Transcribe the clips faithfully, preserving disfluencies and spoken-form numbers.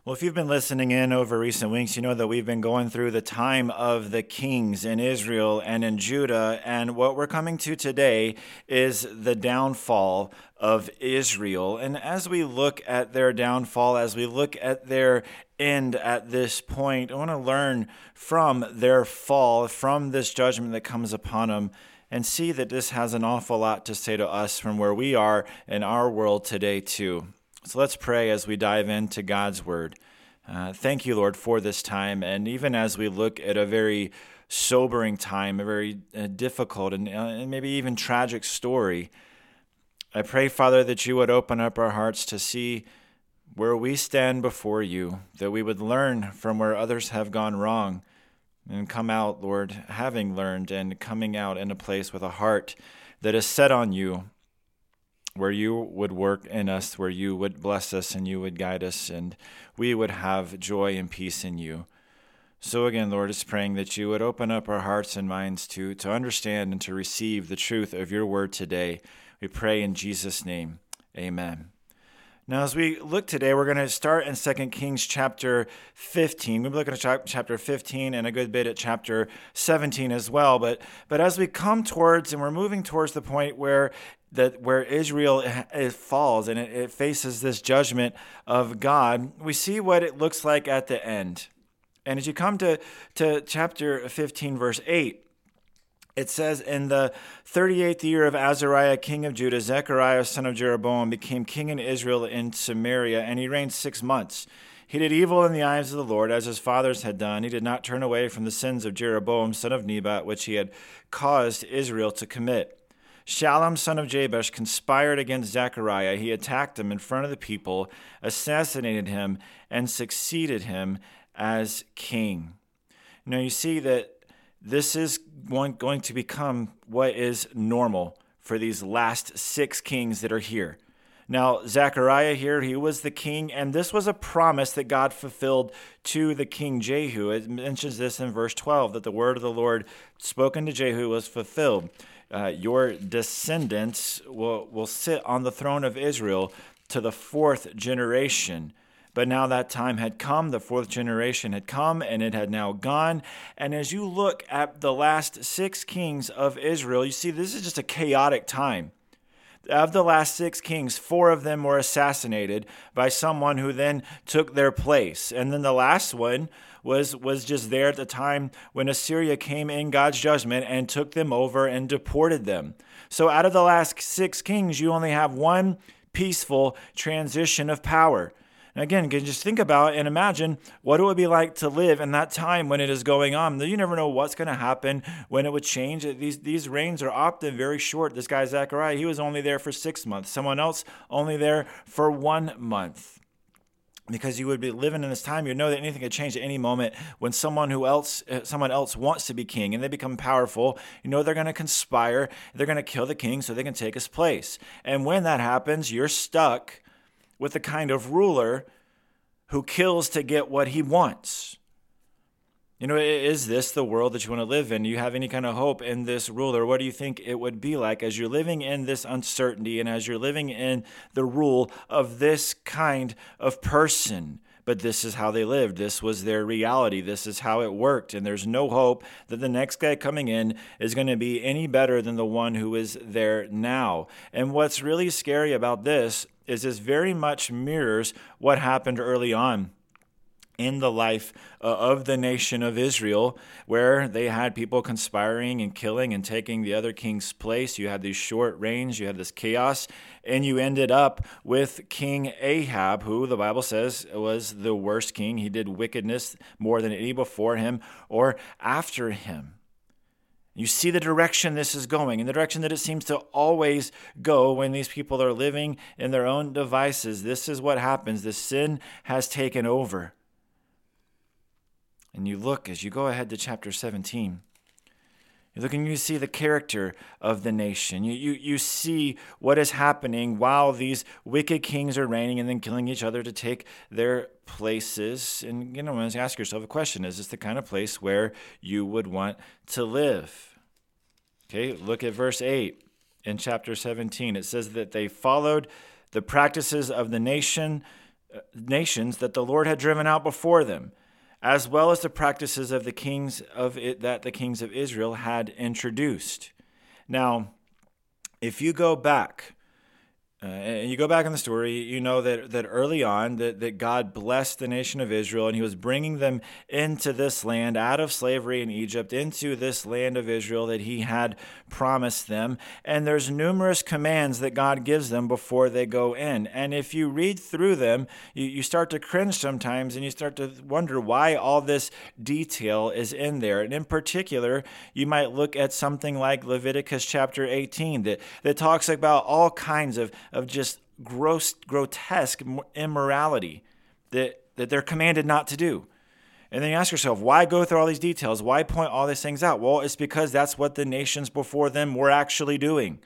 Well, if you've been listening in over recent weeks, you know that we've been going through the time of the kings in Israel and in Judah. And what we're coming to today is the downfall of Israel. And as we look at their downfall, as we look at their end at this point, I want to learn from their fall, from this judgment that comes upon them, and see that this has an awful lot to say to us from where we are in our world today, too. So let's pray as we dive into God's word. Uh, thank you, Lord, for this time. And even as we look at a very sobering time, a very uh, difficult and, uh, and maybe even tragic story, I pray, Father, that you would open up our hearts to see where we stand before you, that we would learn from where others have gone wrong and come out, Lord, having learned and coming out in a place with a heart that is set on you, where you would work in us, where you would bless us and you would guide us, and we would have joy and peace in you. So again, Lord, is praying that you would open up our hearts and minds to, to understand and to receive the truth of your word today. We pray in Jesus' name. Amen. Now, as we look today, we're going to start in Second Kings chapter fifteen. We'll be looking at chapter fifteen and a good bit at chapter seventeen as well. But but as we come towards, and we're moving towards the point where that where Israel it falls and it, it faces this judgment of God, we see what it looks like at the end. And as you come to, to chapter fifteen, verse eight, it says, in the thirty-eighth year of Azariah, king of Judah, Zechariah, son of Jeroboam, became king in Israel in Samaria, and he reigned six months. He did evil in the eyes of the Lord, as his fathers had done. He did not turn away from the sins of Jeroboam, son of Nebat, which he had caused Israel to commit. Shallum, son of Jabesh, conspired against Zechariah. He attacked him in front of the people, assassinated him, and succeeded him as king. Now you see that this is going to become what is normal for these last six kings that are here. Now, Zechariah here, he was the king, and this was a promise that God fulfilled to the king Jehu. It mentions this in verse twelve, that the word of the Lord spoken to Jehu was fulfilled. Uh, your descendants will, will sit on the throne of Israel to the fourth generation. But now that time had come, the fourth generation had come, and it had now gone. And as you look at the last six kings of Israel, you see this is just a chaotic time. Of the last six kings, four of them were assassinated by someone who then took their place. And then the last one was, was just there at the time when Assyria came in God's judgment and took them over and deported them. So out of the last six kings, you only have one peaceful transition of power. And again, you can just think about and imagine what it would be like to live in that time when it is going on. You never know what's going to happen, when it would change. These these reigns are often very short. This guy, Zechariah, he was only there for six months. Someone else only there for one month. Because you would be living in this time, you know that anything could change at any moment. When someone who else, someone else wants to be king and they become powerful, you know they're going to conspire. They're going to kill the king so they can take his place. And when that happens, you're stuck with the kind of ruler who kills to get what he wants. You know, is this the world that you want to live in? Do you have any kind of hope in this ruler? What do you think it would be like as you're living in this uncertainty and as you're living in the rule of this kind of person? But this is how they lived. This was their reality. This is how it worked. And there's no hope that the next guy coming in is going to be any better than the one who is there now. And what's really scary about this is this very much mirrors what happened early on in the life uh, of the nation of Israel, where they had people conspiring and killing and taking the other king's place. You had these short reigns, you had this chaos, and you ended up with King Ahab, who the Bible says was the worst king. He did wickedness more than any before him or after him. You see the direction this is going, and the direction that it seems to always go when these people are living in their own devices. This is what happens. The sin has taken over. And you look, as you go ahead to chapter seventeen, you look and you see the character of the nation. You, you, you see what is happening while these wicked kings are reigning and then killing each other to take their places. And, you know, ask yourself a question. Is this the kind of place where you would want to live? Okay, look at verse eight in chapter seventeen. It says that they followed the practices of the nation nations that the Lord had driven out before them, as well as the practices of the kings of it that the kings of Israel had introduced. Now, if you go back, uh, and you go back in the story, you know that, that early on that, that God blessed the nation of Israel, and he was bringing them into this land out of slavery in Egypt, into this land of Israel that he had promised them. And there's numerous commands that God gives them before they go in. And if you read through them, you, you start to cringe sometimes, and you start to wonder why all this detail is in there. And in particular, you might look at something like Leviticus chapter eighteen that, that talks about all kinds of of just gross, grotesque immorality that, that they're commanded not to do. And then you ask yourself, why go through all these details? Why point all these things out? Well, it's because that's what the nations before them were actually doing.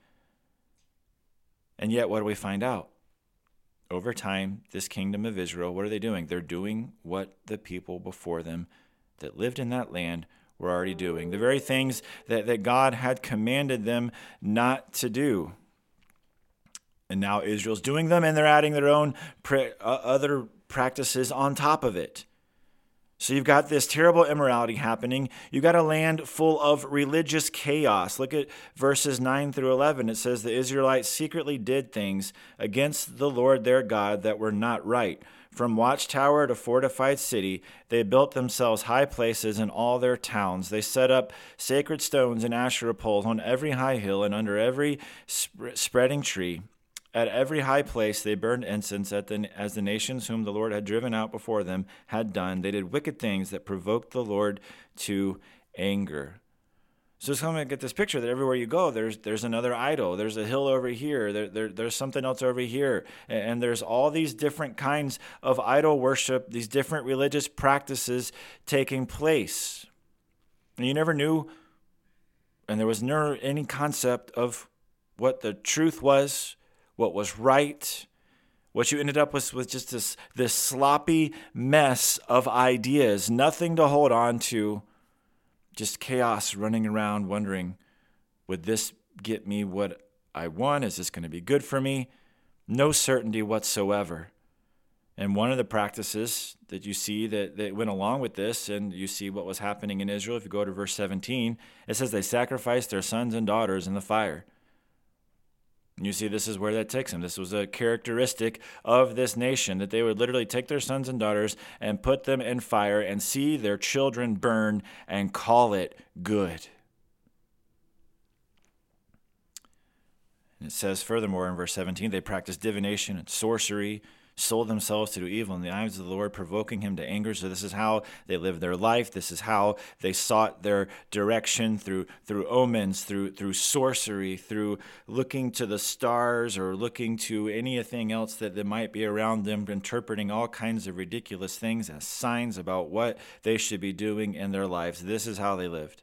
And yet, what do we find out? Over time, this kingdom of Israel, what are they doing? They're doing what the people before them that lived in that land were already doing. The very things that, that God had commanded them not to do. And now Israel's doing them, and they're adding their own pra- uh, other practices on top of it. So you've got this terrible immorality happening. You've got a land full of religious chaos. Look at verses nine through eleven. It says, the Israelites secretly did things against the Lord their God that were not right. From watchtower to fortified city, they built themselves high places in all their towns. They set up sacred stones and Asherah poles on every high hill and under every sp- spreading tree. At every high place they burned incense at the, as the nations whom the Lord had driven out before them had done. They did wicked things that provoked the Lord to anger. So it's going to get this picture that everywhere you go, there's there's another idol. There's a hill over here. There, there There's something else over here. And, and there's all these different kinds of idol worship, these different religious practices taking place. And you never knew, and there was never any concept of what the truth was, what was right. What you ended up with was just this, this sloppy mess of ideas, nothing to hold on to, just chaos running around wondering, would this get me what I want? Is this going to be good for me? No certainty whatsoever. And one of the practices that you see that, that went along with this, and you see what was happening in Israel, if you go to verse seventeen, it says they sacrificed their sons and daughters in the fire. You see, this is where that takes them. This was a characteristic of this nation, that they would literally take their sons and daughters and put them in fire and see their children burn and call it good. And it says furthermore in verse seventeen, they practiced divination and sorcery, sold themselves to do evil in the eyes of the Lord, provoking him to anger. So this is how they lived their life. This is how they sought their direction through through omens, through through sorcery, through looking to the stars or looking to anything else that, that might be around them, interpreting all kinds of ridiculous things as signs about what they should be doing in their lives. This is how they lived.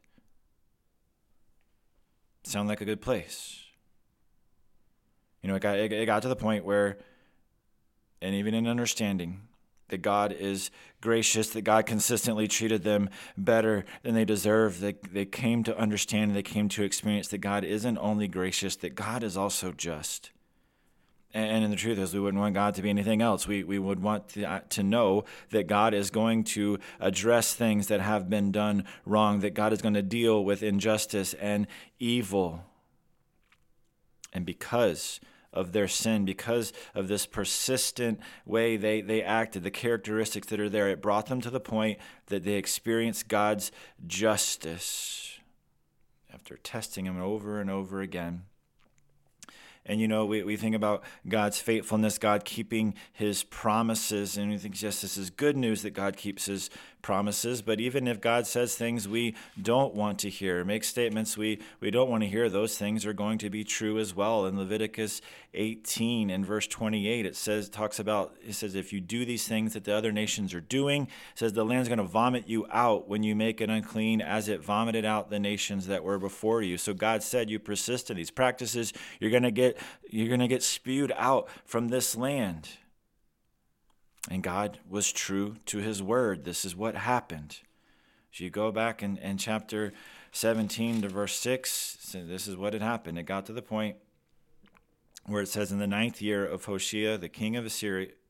Sound like a good place. You know, it got it got to the point where, and even in understanding that God is gracious, that God consistently treated them better than they deserve, that they came to understand, they came to experience that God isn't only gracious, that God is also just. And, and the truth is, we wouldn't want God to be anything else. We we would want to, uh, to know that God is going to address things that have been done wrong, that God is going to deal with injustice and evil. And because of their sin, because of this persistent way they, they acted, the characteristics that are there, it brought them to the point that they experienced God's justice after testing him over and over again. And, you know, we, we think about God's faithfulness, God keeping his promises, and we think, yes, this is good news that God keeps his promises. But even if God says things we don't want to hear, makes statements we, we don't want to hear, those things are going to be true as well. In Leviticus eighteen and verse twenty-eight, it says, talks about, it says, if you do these things that the other nations are doing, it says the land's going to vomit you out when you make it unclean, as it vomited out the nations that were before you. So God said, you persist in these practices, you're going to get you're going to get spewed out from this land. And God was true to his word. This is what happened. So you go back in, in chapter seventeen to verse six, so this is what had happened. It got to the point where it says, in the ninth year of Hoshea, the king of Assyria,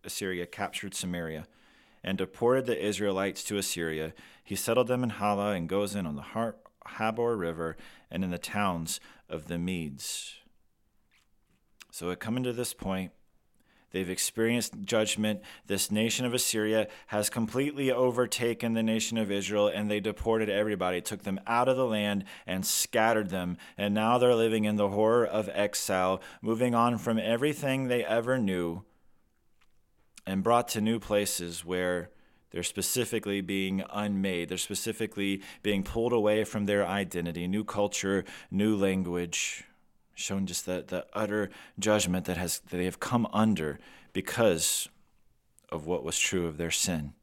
Assyria captured Samaria and deported the Israelites to Assyria, he settled them in Hala and Gozan on the Har- Habor River and in the towns of the Medes. So it coming to this point, they've experienced judgment. This nation of Assyria has completely overtaken the nation of Israel, and they deported everybody, took them out of the land and scattered them. And now they're living in the horror of exile, moving on from everything they ever knew and brought to new places where they're specifically being unmade. They're specifically being pulled away from their identity, new culture, new language, showing just the, the utter judgment that has that they have come under because of what was true of their sin.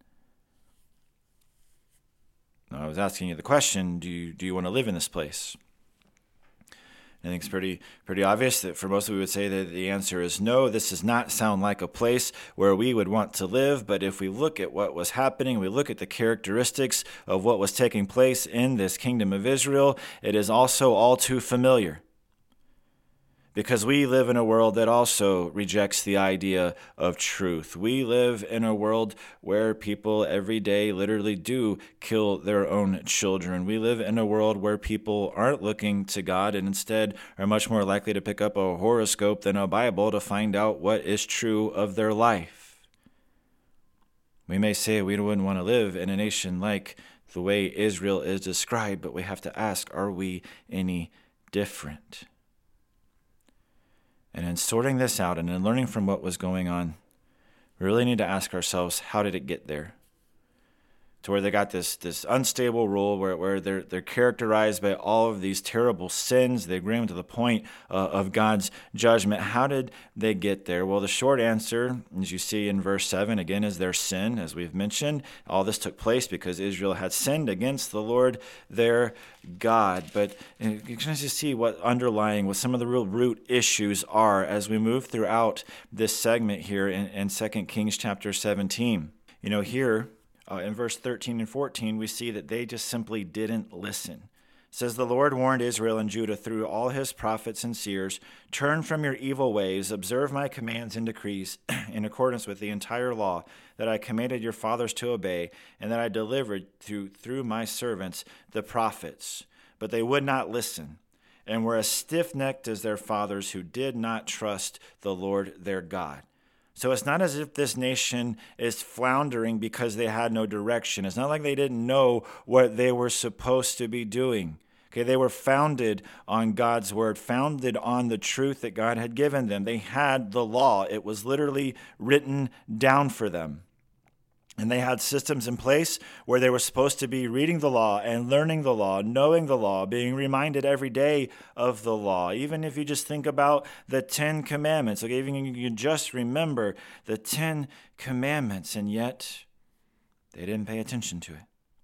Now, I was asking you the question, do you, do you want to live in this place? I think it's pretty pretty obvious that for most of us we would say that the answer is no. This does not sound like a place where we would want to live. But if we look at what was happening, we look at the characteristics of what was taking place in this kingdom of Israel, it is also all too familiar. Because we live in a world that also rejects the idea of truth. We live in a world where people every day literally do kill their own children. We live in a world where people aren't looking to God and instead are much more likely to pick up a horoscope than a Bible to find out what is true of their life. We may say we wouldn't want to live in a nation like the way Israel is described, but we have to ask, are we any different? And in sorting this out and in learning from what was going on, we really need to ask ourselves, how did it get there? To where they got this this unstable rule where, where they're they're characterized by all of these terrible sins. They bring them to the point uh, of God's judgment. How did they get there? Well, the short answer, as you see in verse seven, again, is their sin, as we've mentioned. All this took place because Israel had sinned against the Lord their God. But you can just see what underlying, what some of the real root issues are as we move throughout this segment here in, in Second Kings chapter seventeen. You know, here, Uh, in verse thirteen and fourteen, we see that they just simply didn't listen. It says, the Lord warned Israel and Judah through all his prophets and seers, turn from your evil ways, observe my commands and decrees in accordance with the entire law that I commanded your fathers to obey, and that I delivered through, through my servants, the prophets. But they would not listen, and were as stiff-necked as their fathers who did not trust the Lord their God. So it's not as if this nation is floundering because they had no direction. It's not like they didn't know what they were supposed to be doing. Okay, they were founded on God's word, founded on the truth that God had given them. They had the law. It was literally written down for them. And they had systems in place where they were supposed to be reading the law and learning the law, knowing the law, being reminded every day of the law. Even if you just think about the Ten Commandments, like even if you just remember the Ten Commandments, and yet they didn't pay attention to it.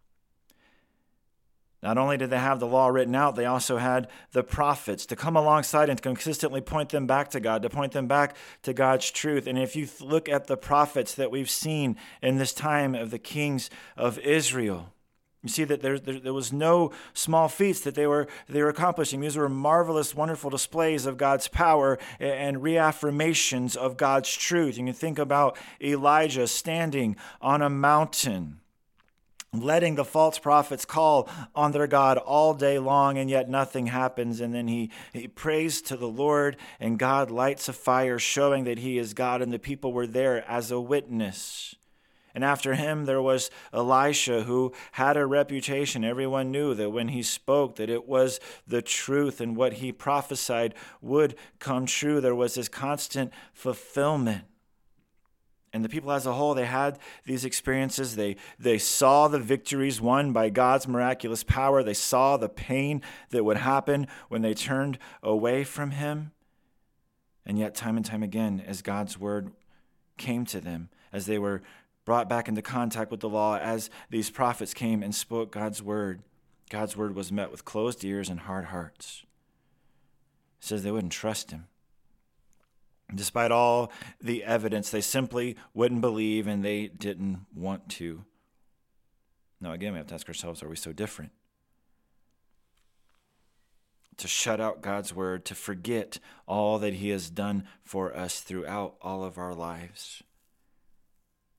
Not only did they have the law written out, they also had the prophets to come alongside and to consistently point them back to God, to point them back to God's truth. And if you look at the prophets that we've seen in this time of the kings of Israel, you see that there, there, there was no small feats that they were they were accomplishing. These were marvelous, wonderful displays of God's power and reaffirmations of God's truth. You can think about Elijah standing on a mountain, letting the false prophets call on their God all day long, and yet nothing happens. And then he, he prays to the Lord, and God lights a fire showing that he is God, and the people were there as a witness. And after him, there was Elisha, who had a reputation. Everyone knew that when he spoke, that it was the truth, and what he prophesied would come true. There was this constant fulfillment. And the people as a whole, they had these experiences. They they saw the victories won by God's miraculous power. They saw the pain that would happen when they turned away from him. And yet, time and time again, as God's word came to them, as they were brought back into contact with the law, as these prophets came and spoke God's word, God's word was met with closed ears and hard hearts. It says they wouldn't trust him. Despite all the evidence, they simply wouldn't believe, and they didn't want to. Now, again, we have to ask ourselves, are we so different? To shut out God's word, to forget all that he has done for us throughout all of our lives.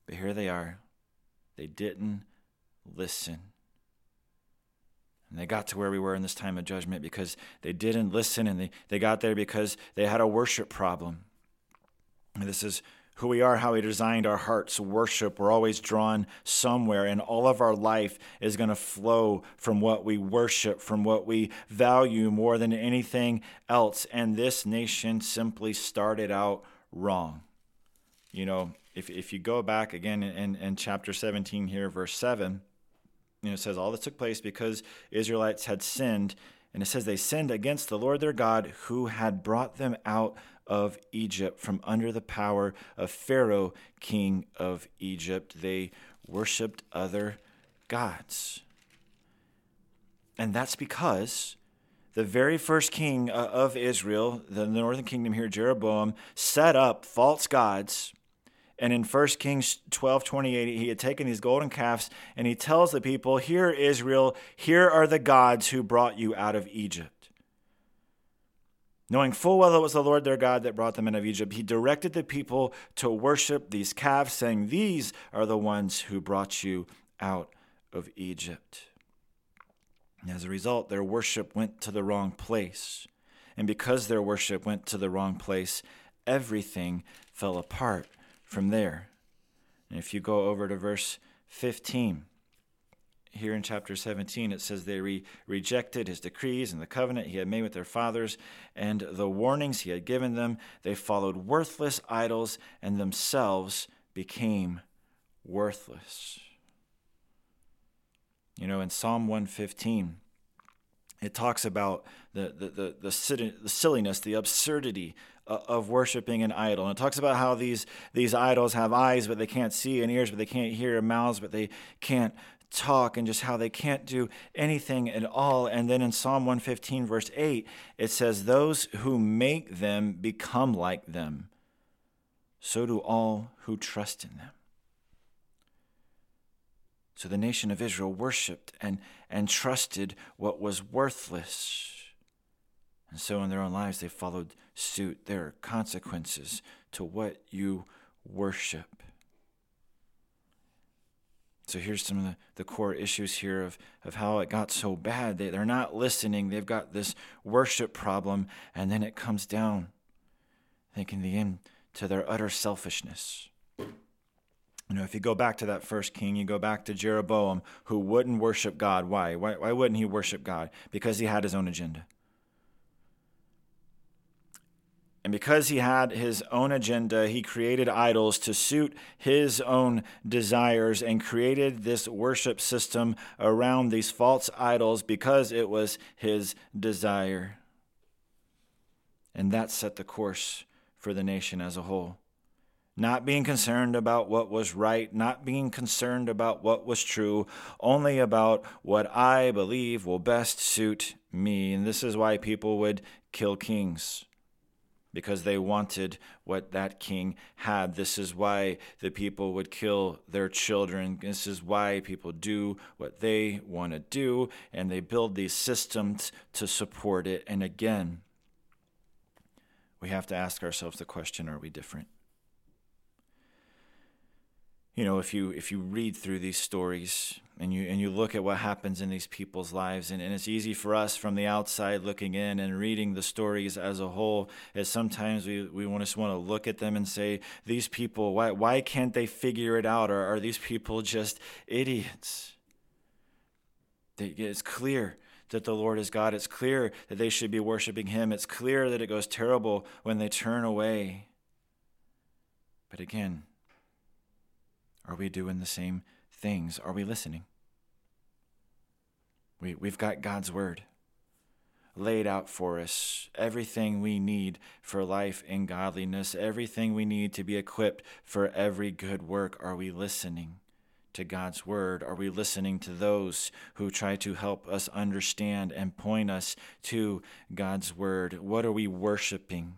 But here they are. They didn't listen. And they got to where we were in this time of judgment because they didn't listen, and they, they got there because they had a worship problem. And this is who we are, how we designed our hearts. Worship, we're always drawn somewhere, and all of our life is going to flow from what we worship, from what we value more than anything else. And this nation simply started out wrong. You know, if if you go back again in, in chapter seventeen here, verse seven, you know, it says all this took place because Israelites had sinned. And it says they sinned against the Lord their God, who had brought them out of Egypt from under the power of Pharaoh, king of Egypt. They worshiped other gods. And that's because the very first king of Israel, the northern kingdom here, Jeroboam, set up false gods. And in First Kings twelve twenty-eight, he had taken these golden calves, and he tells the people, "Hear, Israel, here are the gods who brought you out of Egypt." Knowing full well it was the Lord their God that brought them out of Egypt, he directed the people to worship these calves, saying, "These are the ones who brought you out of Egypt." And as a result, their worship went to the wrong place. And because their worship went to the wrong place, everything fell apart from there. And if you go over to verse fifteen, here in chapter seventeen, it says they re- rejected his decrees and the covenant he had made with their fathers and the warnings he had given them. They followed worthless idols and themselves became worthless. You know, in Psalm one fifteen, it talks about the, the, the, the, the silliness, the absurdity of worshiping an idol. And it talks about how these, these idols have eyes, but they can't see, and ears, but they can't hear, and mouths, but they can't talk, and just how they can't do anything at all. And then in Psalm one fifteen, verse eight, it says, "Those who make them become like them. So do all who trust in them." So the nation of Israel worshiped and, and trusted what was worthless. And so in their own lives, they followed suit. There are consequences to what you worship. So here's some of the, the core issues here of, of how it got so bad. They, they're not listening. They've got this worship problem. And then it comes down, I think in the end, to their utter selfishness. You know, if you go back to that first king, you go back to Jeroboam, who wouldn't worship God. Why? Why, why wouldn't he worship God? Because he had his own agenda. And because he had his own agenda, he created idols to suit his own desires and created this worship system around these false idols because it was his desire. And that set the course for the nation as a whole. Not being concerned about what was right, not being concerned about what was true, only about what I believe will best suit me. And this is why people would kill kings, because they wanted what that king had. This is why the people would kill their children. This is why people do what they want to do, and they build these systems to support it. And again, we have to ask ourselves the question, are we different? You know, if you if you read through these stories and you and you look at what happens in these people's lives, and, and it's easy for us from the outside looking in and reading the stories as a whole, as sometimes we, we want to want to look at them and say, these people, why why can't they figure it out? Or are these people just idiots? They, it's clear that the Lord is God. It's clear that they should be worshiping him. It's clear that it goes terrible when they turn away. But again, are we doing the same things? Are we listening? We, we've got God's word laid out for us. Everything we need for life and godliness. Everything we need to be equipped for every good work. Are we listening to God's word? Are we listening to those who try to help us understand and point us to God's word? What are we worshiping?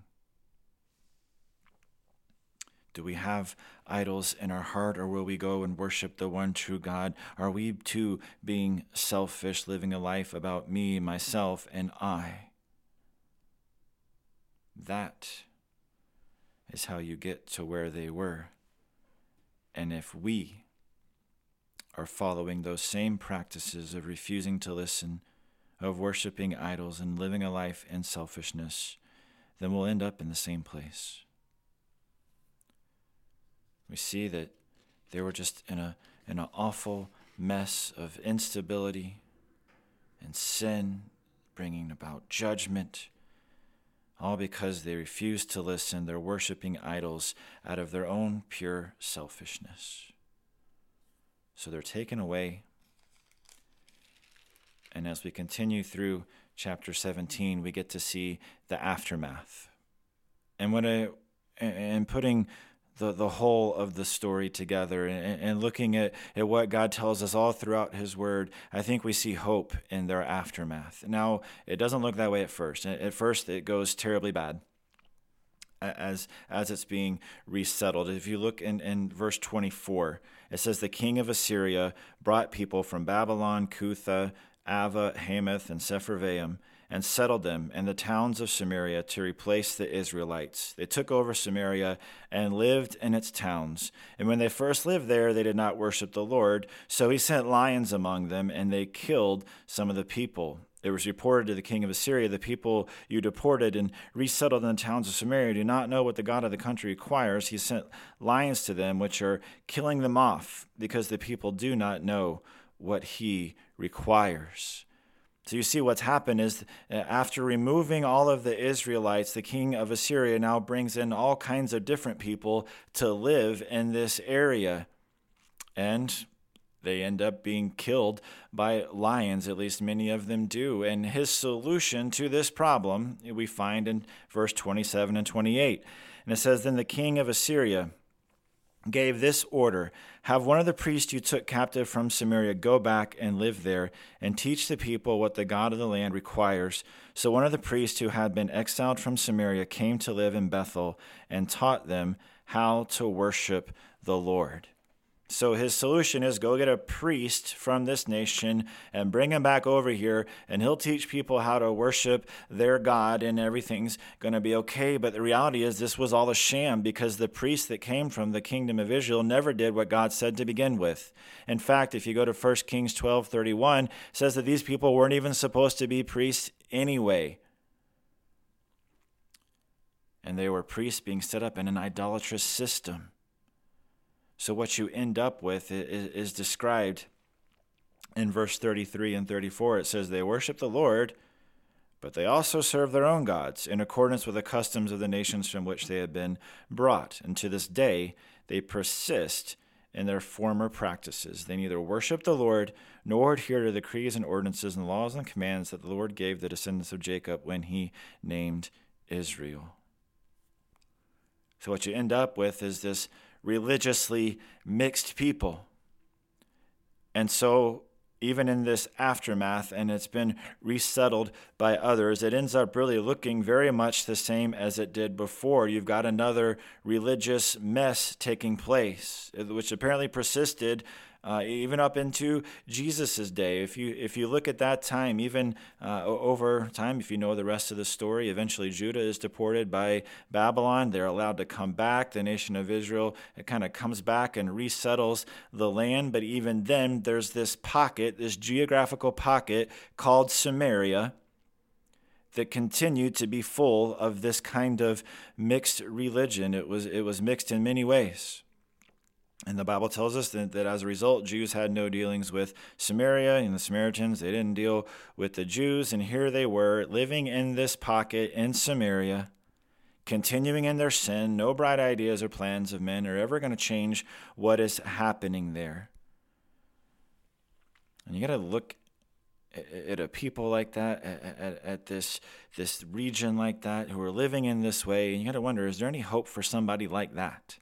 Do we have idols in our heart, or will we go and worship the one true God? Are we too being selfish, living a life about me, myself, and I? That is how you get to where they were. And if we are following those same practices of refusing to listen, of worshiping idols and living a life in selfishness, then we'll end up in the same place. We see that they were just in a in an awful mess of instability and sin, bringing about judgment, all because they refused to listen. They're worshiping idols out of their own pure selfishness. So they're taken away. And as we continue through chapter seventeen, we get to see the aftermath. And when I, and putting the, the whole of the story together and, and looking at, at what God tells us all throughout his word, I think we see hope in their aftermath. Now, it doesn't look that way at first. At first, it goes terribly bad as as it's being resettled. If you look in, in verse twenty-four, it says, the king of Assyria brought people from Babylon, Cutha, Ava, Hamath, and Sepharvaim, and settled them in the towns of Samaria to replace the Israelites. They took over Samaria and lived in its towns. And when they first lived there, they did not worship the Lord. So he sent lions among them, and they killed some of the people. It was reported to the king of Assyria, the people you deported and resettled in the towns of Samaria do not know what the God of the country requires. He sent lions to them, which are killing them off, because the people do not know what he requires. So you see what's happened is after removing all of the Israelites, the king of Assyria now brings in all kinds of different people to live in this area. And they end up being killed by lions, at least many of them do. And his solution to this problem we find in verse twenty-seven and twenty-eight. And it says, then the king of Assyria gave this order, have one of the priests you took captive from Samaria go back and live there and teach the people what the God of the land requires. So one of the priests who had been exiled from Samaria came to live in Bethel and taught them how to worship the Lord. So his solution is go get a priest from this nation and bring him back over here, and he'll teach people how to worship their God, and everything's going to be okay. But the reality is this was all a sham, because the priest that came from the kingdom of Israel never did what God said to begin with. In fact, if you go to First Kings twelve thirty-one, it says that these people weren't even supposed to be priests anyway. And they were priests being set up in an idolatrous system. So what you end up with is, is described in verse thirty-three and thirty-four. It says, they worship the Lord, but they also serve their own gods in accordance with the customs of the nations from which they had been brought. And to this day, they persist in their former practices. They neither worship the Lord nor adhere to the decrees and ordinances and laws and commands that the Lord gave the descendants of Jacob when he named Israel. So what you end up with is this religiously mixed people. And so even in this aftermath, and it's been resettled by others, it ends up really looking very much the same as it did before. You've got another religious mess taking place, which apparently persisted uh, even up into Jesus' day. If you if you look at that time, even uh, over time, if you know the rest of the story, eventually Judah is deported by Babylon. They're allowed to come back. The nation of Israel, it kind of comes back and resettles the land. But even then, there's this pocket, this geographical pocket called Samaria, that continued to be full of this kind of mixed religion. It was it was mixed in many ways. And the Bible tells us that, that as a result, Jews had no dealings with Samaria, and the Samaritans, they didn't deal with the Jews. And here they were living in this pocket in Samaria, continuing in their sin. No bright ideas or plans of men are ever going to change what is happening there. And you got to look at a people like that, at, at, at this, this region like that, who are living in this way. And you got to wonder, is there any hope for somebody like that?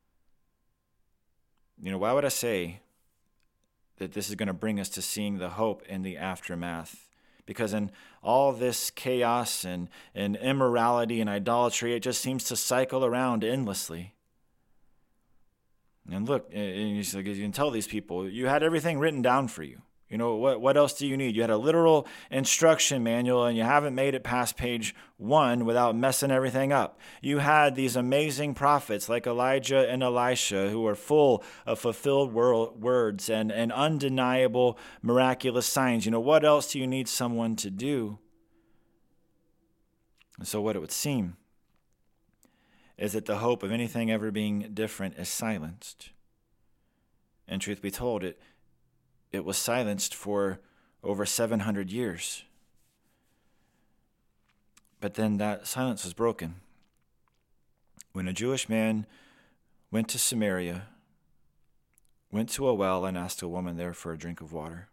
You know, why would I say that this is going to bring us to seeing the hope in the aftermath? Because in all this chaos and, and immorality and idolatry, it just seems to cycle around endlessly. And look, and you can tell these people, you had everything written down for you. You know, what, what else do you need? You had a literal instruction manual and you haven't made it past page one without messing everything up. You had these amazing prophets like Elijah and Elisha who were full of fulfilled world, words and, and undeniable miraculous signs. You know, what else do you need someone to do? And so what it would seem is that the hope of anything ever being different is silenced. And truth be told, it It was silenced for over seven hundred years. But then that silence was broken when a Jewish man went to Samaria, went to a well and asked a woman there for a drink of water.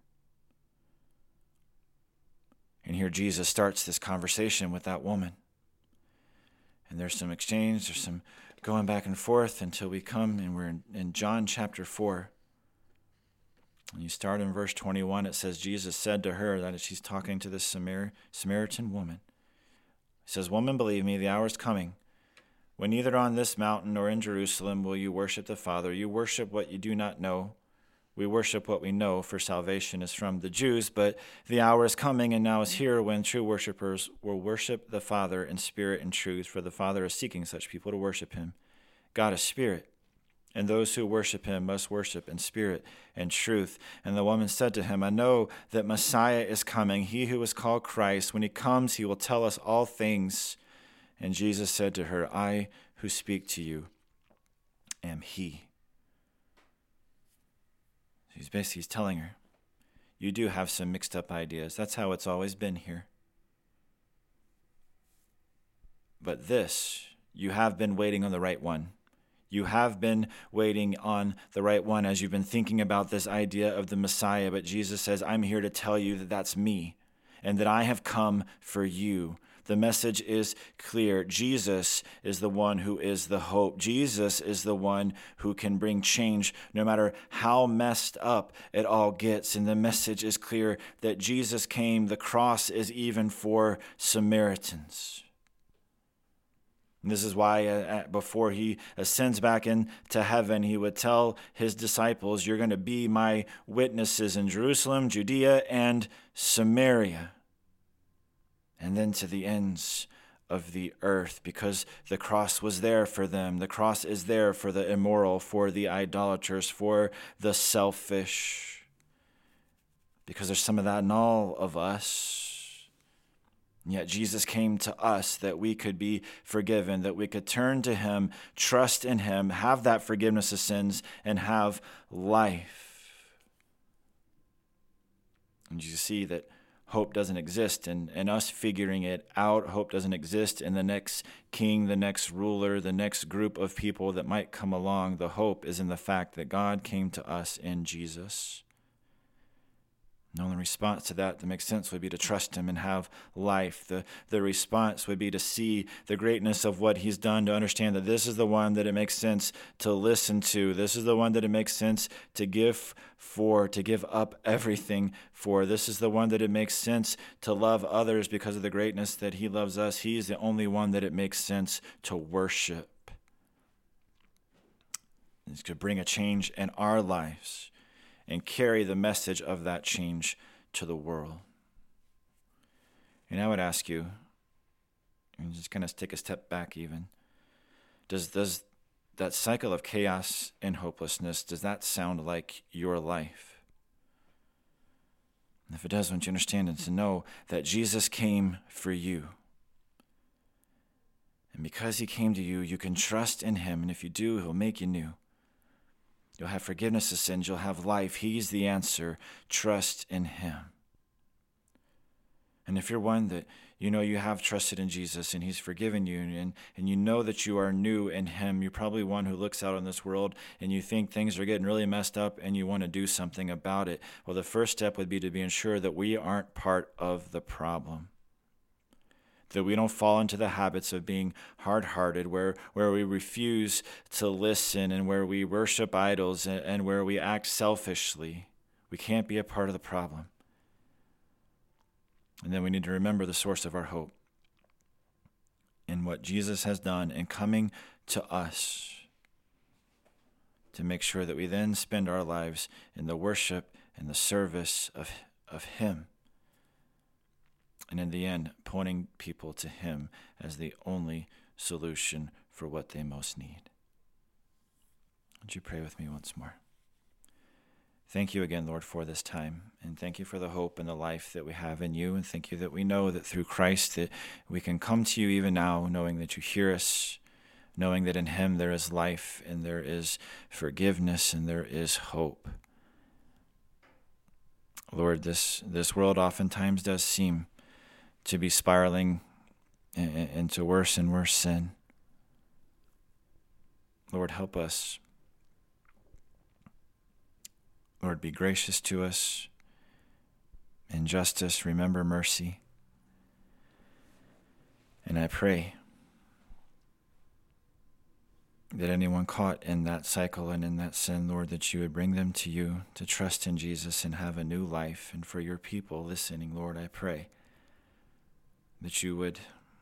And here Jesus starts this conversation with that woman. And there's some exchange, there's some going back and forth until we come and we're in, in John chapter four. And you start in verse twenty-one, it says, Jesus said to her, that is, she's talking to this Samar- Samaritan woman. He says, "Woman, believe me, the hour is coming when neither on this mountain nor in Jerusalem will you worship the Father. You worship what you do not know. We worship what we know, for salvation is from the Jews. But the hour is coming and now is here when true worshipers will worship the Father in spirit and truth, for the Father is seeking such people to worship him. God is spirit, and those who worship him must worship in spirit and truth." And the woman said to him, "I know that Messiah is coming, he who is called Christ. When he comes, he will tell us all things." And Jesus said to her, "I who speak to you am he." He's basically he's telling her, you do have some mixed up ideas. That's how it's always been here. But this, you have been waiting on the right one. You have been waiting on the right one as you've been thinking about this idea of the Messiah. But Jesus says, I'm here to tell you that that's me and that I have come for you. The message is clear. Jesus is the one who is the hope. Jesus is the one who can bring change no matter how messed up it all gets. And the message is clear that Jesus came. The cross is even for Samaritans. And this is why uh, before he ascends back into heaven, he would tell his disciples, you're going to be my witnesses in Jerusalem, Judea, and Samaria, and then to the ends of the earth, because the cross was there for them. The cross is there for the immoral, for the idolaters, for the selfish, because there's some of that in all of us. And yet Jesus came to us that we could be forgiven, that we could turn to him, trust in him, have that forgiveness of sins, and have life. And you see that hope doesn't exist in, in us figuring it out. Hope doesn't exist in the next king, the next ruler, the next group of people that might come along. The hope is in the fact that God came to us in Jesus. The only response to that that makes sense would be to trust him and have life. The, the response would be to see the greatness of what he's done, to understand that this is the one that it makes sense to listen to. This is the one that it makes sense to give for, to give up everything for. This is the one that it makes sense to love others because of the greatness that he loves us. He is the only one that it makes sense to worship. It's to bring a change in our lives and carry the message of that change to the world. And I would ask you, and just kind of take a step back even, does, does that cycle of chaos and hopelessness, does that sound like your life? And if it does, I want you to understand and to know that Jesus came for you. And because he came to you, you can trust in him, and if you do, he'll make you new. You'll have forgiveness of sins. You'll have life. He's the answer. Trust in him. And if you're one that you know you have trusted in Jesus and he's forgiven you, and, and you know that you are new in him, you're probably one who looks out on this world and you think things are getting really messed up and you want to do something about it. Well, the first step would be to be ensured that we aren't part of the problem. That we don't fall into the habits of being hard-hearted, where, where we refuse to listen and where we worship idols and, and where we act selfishly. We can't be a part of the problem. And then we need to remember the source of our hope in what Jesus has done in coming to us, to make sure that we then spend our lives in the worship in the service of, of Him. And in the end, pointing people to Him as the only solution for what they most need. Would you pray with me once more? Thank you again, Lord, for this time. And thank you for the hope and the life that we have in you. And thank you that we know that through Christ that we can come to you even now, knowing that you hear us, knowing that in Him there is life and there is forgiveness and there is hope. Lord, this, this world oftentimes does seem to be spiraling into worse and worse sin. Lord, help us. Lord, be gracious to us. In justice, remember mercy. And I pray that anyone caught in that cycle and in that sin, Lord, that you would bring them to you to trust in Jesus and have a new life. And for your people listening, Lord, I pray that you would,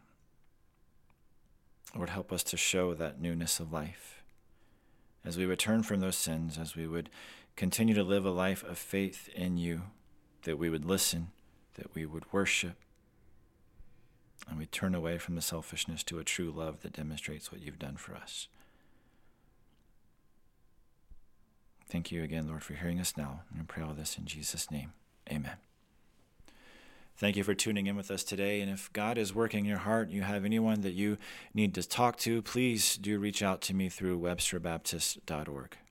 Lord, help us to show that newness of life. As we would turn from those sins, as we would continue to live a life of faith in you, that we would listen, that we would worship, and we turn away from the selfishness to a true love that demonstrates what you've done for us. Thank you again, Lord, for hearing us now. And I pray all this in Jesus' name. Amen. Thank you for tuning in with us today. And if God is working in your heart, you have anyone that you need to talk to, please do reach out to me through webster baptist dot org.